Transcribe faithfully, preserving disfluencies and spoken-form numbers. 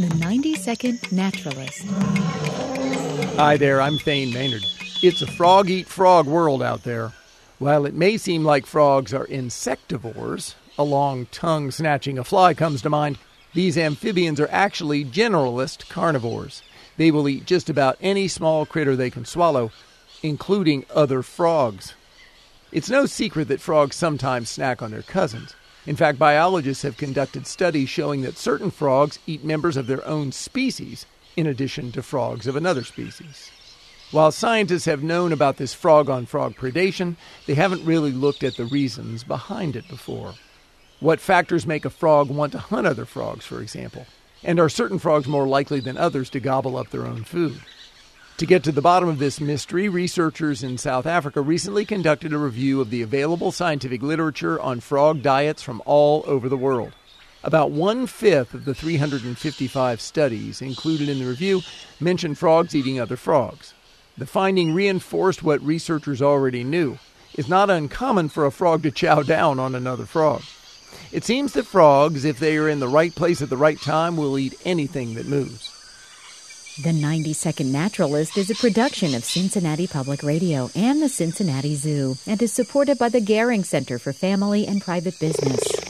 The ninety-second Naturalist. Hi there, I'm Thane Maynard. It's a frog-eat-frog world out there. While it may seem like frogs are insectivores, a long tongue snatching a fly comes to mind, these amphibians are actually generalist carnivores. They will eat just about any small critter they can swallow, including other frogs. It's no secret that frogs sometimes snack on their cousins. In fact, biologists have conducted studies showing that certain frogs eat members of their own species, in addition to frogs of another species. While scientists have known about this frog-on-frog predation, they haven't really looked at the reasons behind it before. What factors make a frog want to hunt other frogs, for example? And are certain frogs more likely than others to gobble up their own food? To get to the bottom of this mystery, researchers in South Africa recently conducted a review of the available scientific literature on frog diets from all over the world. About one-fifth of the three hundred fifty-five studies included in the review mentioned frogs eating other frogs. The finding reinforced what researchers already knew. It's not uncommon for a frog to chow down on another frog. It seems that frogs, if they are in the right place at the right time, will eat anything that moves. The ninety-second Naturalist is a production of Cincinnati Public Radio and the Cincinnati Zoo and is supported by the Gehring Center for Family and Private Business.